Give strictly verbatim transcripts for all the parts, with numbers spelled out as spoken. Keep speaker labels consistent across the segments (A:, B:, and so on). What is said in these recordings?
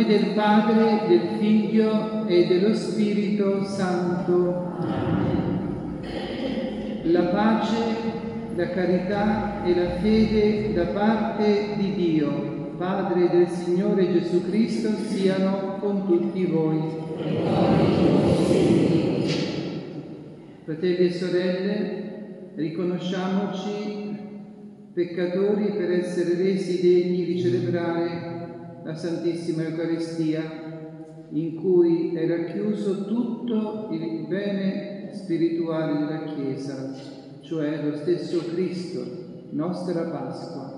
A: del Padre, del Figlio e dello Spirito Santo. La pace, la carità e la fede da parte di Dio, Padre del Signore Gesù Cristo, siano con tutti voi. Fratelli e sorelle, riconosciamoci peccatori per essere resi degni di celebrare la Santissima Eucaristia, in cui è racchiuso tutto il bene spirituale della Chiesa, cioè lo stesso Cristo, nostra Pasqua.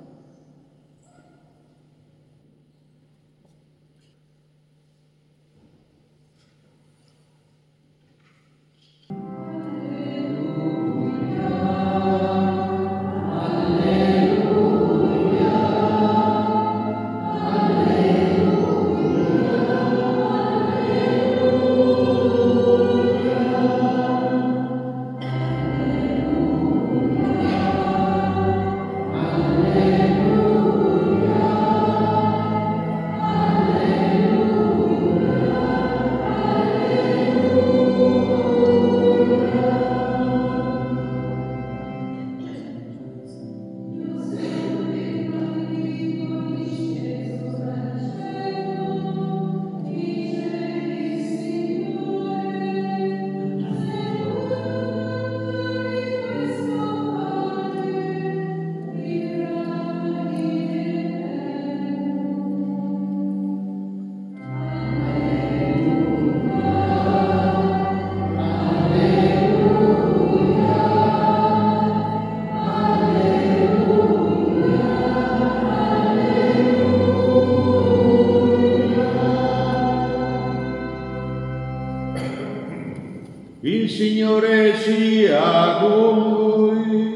B: Il Signore sia con voi.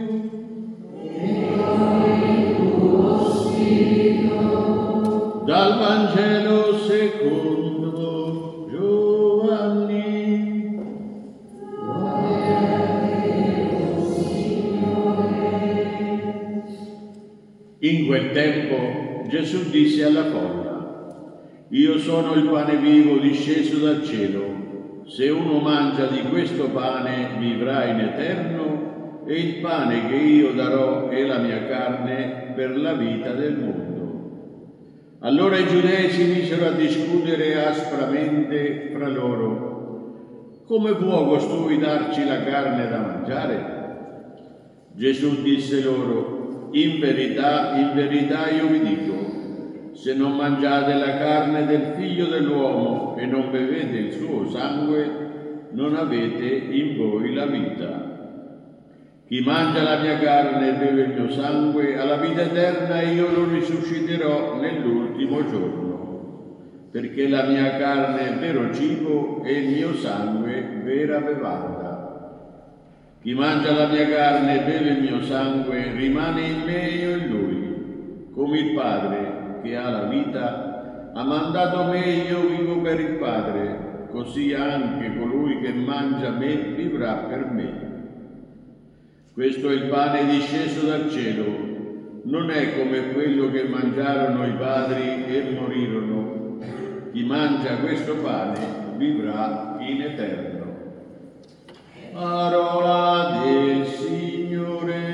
C: E con il tuo spirito.
B: Dal Vangelo secondo Giovanni.
C: Gloria a te, Signore.
B: In quel tempo Gesù disse alla folla: Io sono il pane vivo disceso dal cielo. Se uno mangia di questo pane vivrà in eterno, e il pane che io darò è la mia carne per la vita del mondo. Allora i giudei si misero a discutere aspramente fra loro: come può costui darci la carne da mangiare? Gesù disse loro: in verità, in verità io vi dico, se non mangiate la carne del Figlio dell'uomo e non bevete il suo sangue, non avete in voi la vita. Chi mangia la mia carne e beve il mio sangue ha la vita eterna e io lo risusciterò nell'ultimo giorno. Perché la mia carne è vero cibo e il mio sangue vera bevanda. Chi mangia la mia carne e beve il mio sangue rimane in me e io in lui, come il Padre che ha la vita ha mandato me e io vivo per il Padre, così anche colui che mangia me vivrà per me. Questo è il pane disceso dal cielo, non è come quello che mangiarono i padri e morirono. Chi mangia questo pane vivrà in eterno. Parola del Signore.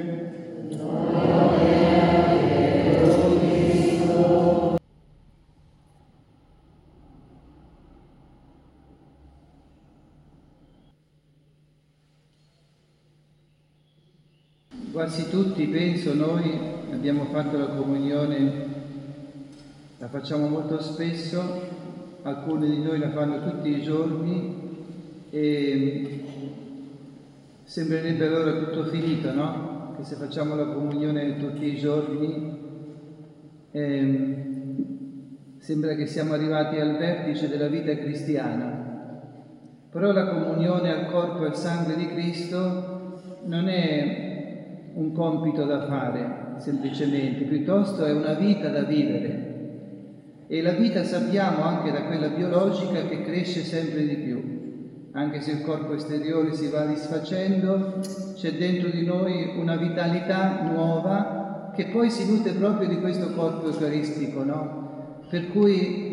A: Quasi tutti, penso, noi abbiamo fatto la comunione, la facciamo molto spesso, alcuni di noi la fanno tutti i giorni e sembrerebbe allora tutto finito, no? Che se facciamo la comunione tutti i giorni eh, sembra che siamo arrivati al vertice della vita cristiana. Però la comunione al corpo e al sangue di Cristo non è un compito da fare semplicemente, piuttosto è una vita da vivere. E la vita, sappiamo anche da quella biologica, che cresce sempre di più. Anche se il corpo esteriore si va disfacendo, c'è dentro di noi una vitalità nuova che poi si nutre proprio di questo corpo eucaristico, no? Per cui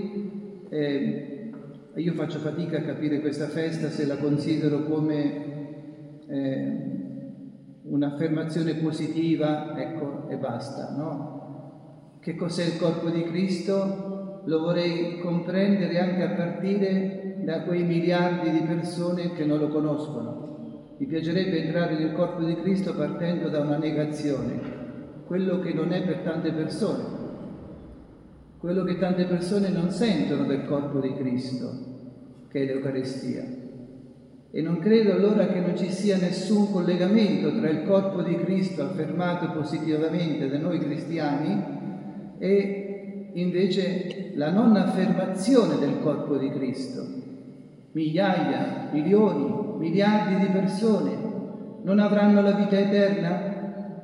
A: Eh, io faccio fatica a capire questa festa se la considero come eh, un'affermazione positiva, ecco, e basta, no? Che cos'è il corpo di Cristo? Lo vorrei comprendere anche a partire da quei miliardi di persone che non lo conoscono. Mi piacerebbe entrare nel corpo di Cristo partendo da una negazione, quello che non è per tante persone, quello che tante persone non sentono del corpo di Cristo, che è l'Eucaristia. E non credo allora che non ci sia nessun collegamento tra il corpo di Cristo affermato positivamente da noi cristiani e invece la non affermazione del corpo di Cristo. Migliaia, milioni, miliardi di persone non avranno la vita eterna?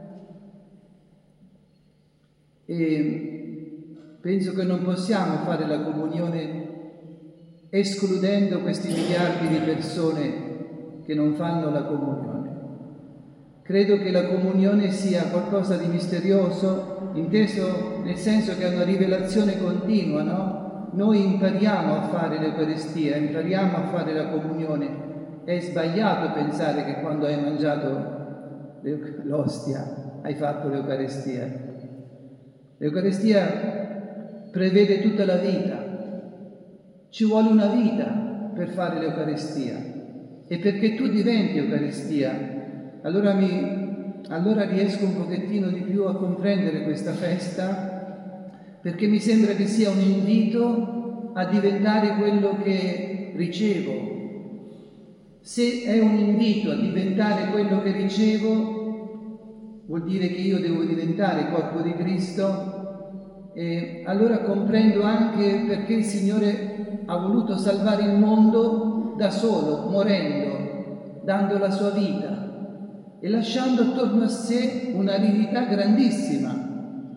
A: E penso che non possiamo fare la comunione escludendo questi miliardi di persone che non fanno la comunione. Credo che la comunione sia qualcosa di misterioso, inteso nel senso che è una rivelazione continua, no? Noi impariamo a fare l'Eucaristia, impariamo a fare la comunione. È sbagliato pensare che quando hai mangiato l'ostia hai fatto l'Eucaristia. L'Eucaristia prevede tutta la vita. Ci vuole una vita per fare l'Eucaristia e perché tu diventi Eucaristia, allora, mi, allora riesco un pochettino di più a comprendere questa festa, perché mi sembra che sia un invito a diventare quello che ricevo. Se è un invito a diventare quello che ricevo, vuol dire che io devo diventare corpo di Cristo, e allora comprendo anche perché il Signore ha voluto salvare il mondo da solo, morendo, dando la sua vita e lasciando attorno a sé un'aridità grandissima,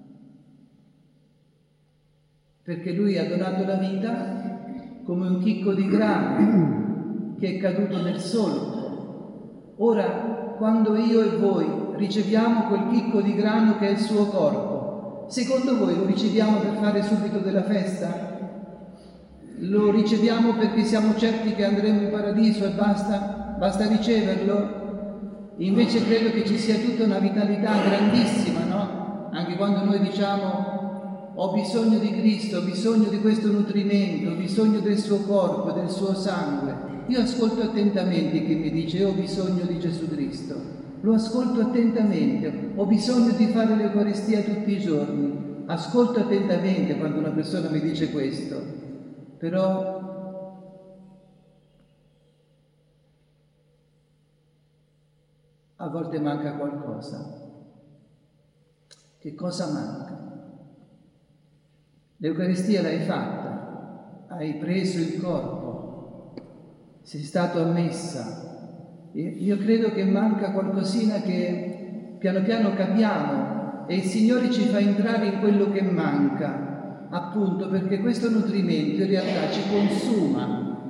A: perché Lui ha donato la vita come un chicco di grano che è caduto nel solco. Ora, quando io e voi riceviamo quel chicco di grano che è il suo corpo, secondo voi lo riceviamo per fare subito della festa? Lo riceviamo perché siamo certi che andremo in paradiso e basta? Basta riceverlo? Invece credo che ci sia tutta una vitalità grandissima, no? Anche quando noi diciamo ho bisogno di Cristo, ho bisogno di questo nutrimento, ho bisogno del suo corpo, del suo sangue. Io ascolto attentamente chi mi dice ho bisogno di Gesù Cristo. Lo ascolto attentamente, ho bisogno di fare l'Eucaristia tutti i giorni. Ascolto attentamente quando una persona mi dice questo. Però a volte manca qualcosa. Che cosa manca? L'Eucaristia l'hai fatta, hai preso il corpo, sei stato a messa. Io credo che manca qualcosina che piano piano capiamo e il Signore ci fa entrare in quello che manca. Appunto perché questo nutrimento in realtà ci consuma.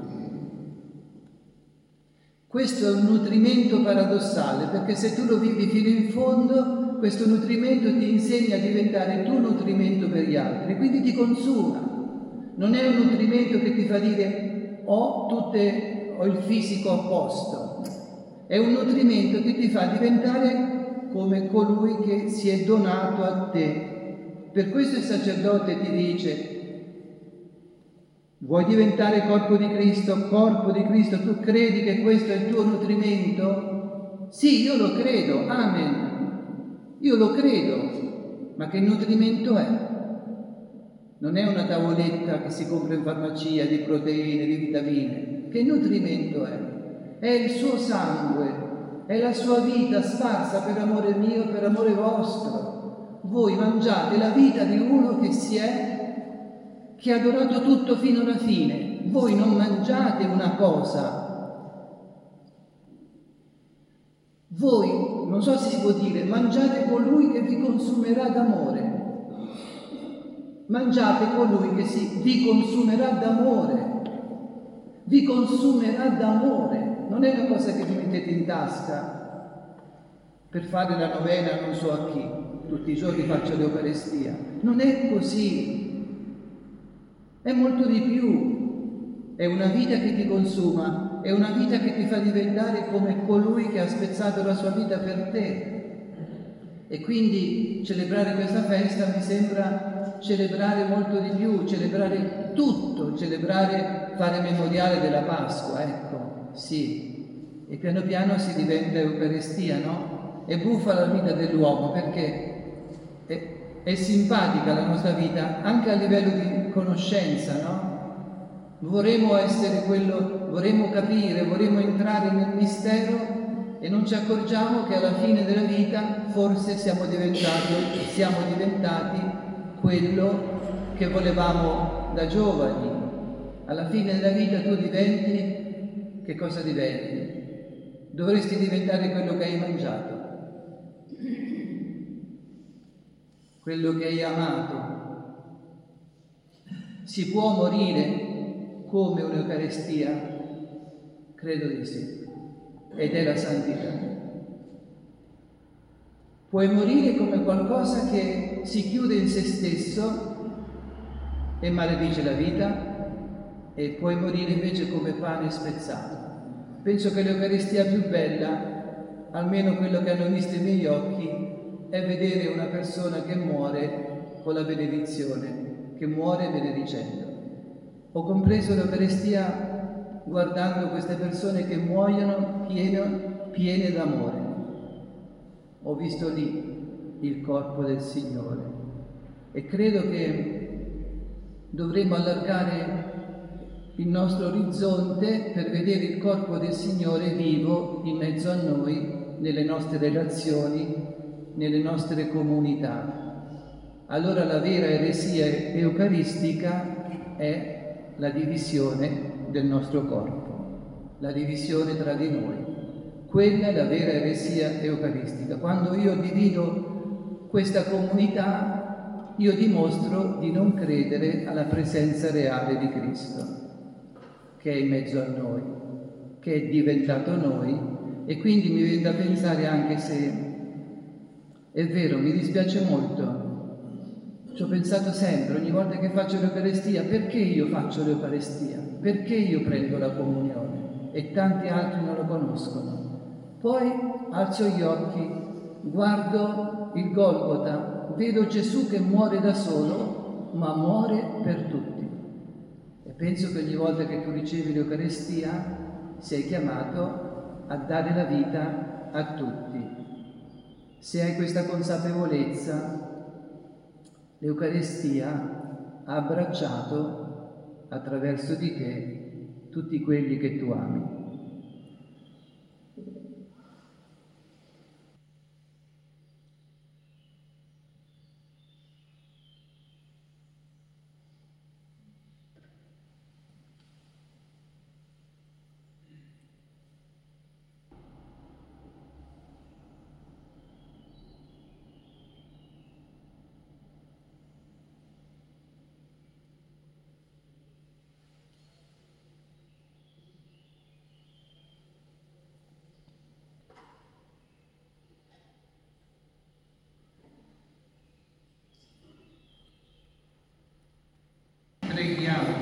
A: Questo è un nutrimento paradossale, perché se tu lo vivi fino in fondo, questo nutrimento ti insegna a diventare tu nutrimento per gli altri, quindi ti consuma. Non è un nutrimento che ti fa dire ho, tutte, ho il fisico a posto, è un nutrimento che ti fa diventare come colui che si è donato a te. Per questo il sacerdote ti dice, vuoi diventare corpo di Cristo, corpo di Cristo, tu credi che questo è il tuo nutrimento? Sì, io lo credo, amen, io lo credo, ma che nutrimento è? Non è una tavoletta che si compra in farmacia di proteine, di vitamine, che nutrimento è? È il suo sangue, è la sua vita sparsa per amore mio, per amore vostro. Voi mangiate la vita di uno che si è, che ha donato tutto fino alla fine. Voi non mangiate una cosa. Voi, non so se si può dire, mangiate colui che vi consumerà d'amore. Mangiate colui che si, vi consumerà d'amore. Vi consumerà d'amore. Non è una cosa che vi mettete in tasca per fare la novena non so a chi. Tutti i giorni faccio l'Eucaristia. Non è così. È molto di più, è una vita che ti consuma, è una vita che ti fa diventare come colui che ha spezzato la sua vita per te. E quindi celebrare questa festa mi sembra celebrare molto di più, celebrare tutto, celebrare, fare memoriale della Pasqua, ecco, sì. E piano piano si diventa Eucaristia, no? È buffa la vita dell'uomo perché è, è simpatica la nostra vita anche a livello di conoscenza, no? Vorremmo essere quello, vorremmo capire, vorremmo entrare nel mistero e non ci accorgiamo che alla fine della vita forse siamo diventati, siamo diventati quello che volevamo da giovani. Alla fine della vita tu diventi, che cosa diventi? Dovresti diventare quello che hai mangiato, quello che hai amato. Si può morire come un'Eucaristia? Credo di sì. Ed è la santità. Puoi morire come qualcosa che si chiude in se stesso e maledice la vita, e puoi morire invece come pane spezzato. Penso che l'Eucaristia più bella, almeno quello che hanno visto i miei occhi, è vedere una persona che muore con la benedizione, che muore benedicendo. Ho compreso l'Eucaristia guardando queste persone che muoiono piene, piene d'amore. Ho visto lì il corpo del Signore e credo che dovremmo allargare il nostro orizzonte per vedere il corpo del Signore vivo in mezzo a noi, nelle nostre relazioni, nelle nostre comunità. Allora la vera eresia eucaristica è la divisione del nostro corpo, la divisione tra di noi. Quella è la vera eresia eucaristica. Quando io divido questa comunità, io dimostro di non credere alla presenza reale di Cristo, che è in mezzo a noi, che è diventato noi, e quindi mi viene da pensare, anche se è vero, mi dispiace molto, ci ho pensato sempre, ogni volta che faccio l'Eucaristia, perché io faccio l'Eucaristia? Perché io prendo la comunione? E tanti altri non lo conoscono. Poi alzo gli occhi, guardo il Golgota, vedo Gesù che muore da solo, ma muore per tutti. E penso che ogni volta che tu ricevi l'Eucaristia sei chiamato a dare la vita a tutti. Se hai questa consapevolezza, l'Eucaristia ha abbracciato attraverso di te tutti quelli che tu ami. Preghiamo.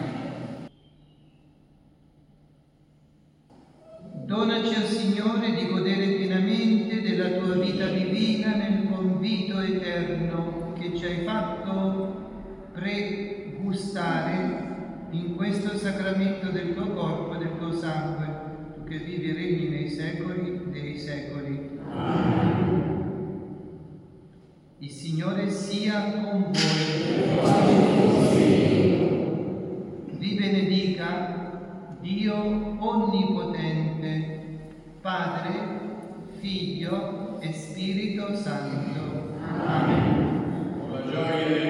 A: Donaci, o Signore, di godere pienamente della tua vita divina nel convito eterno che ci hai fatto pregustare in questo sacramento del tuo corpo e del tuo sangue, tu che vivi e regni nei secoli dei secoli. Amen. Il Signore sia con voi. Vi benedica Dio Onnipotente, Padre, Figlio e Spirito Santo. Amen.
B: Con la gioia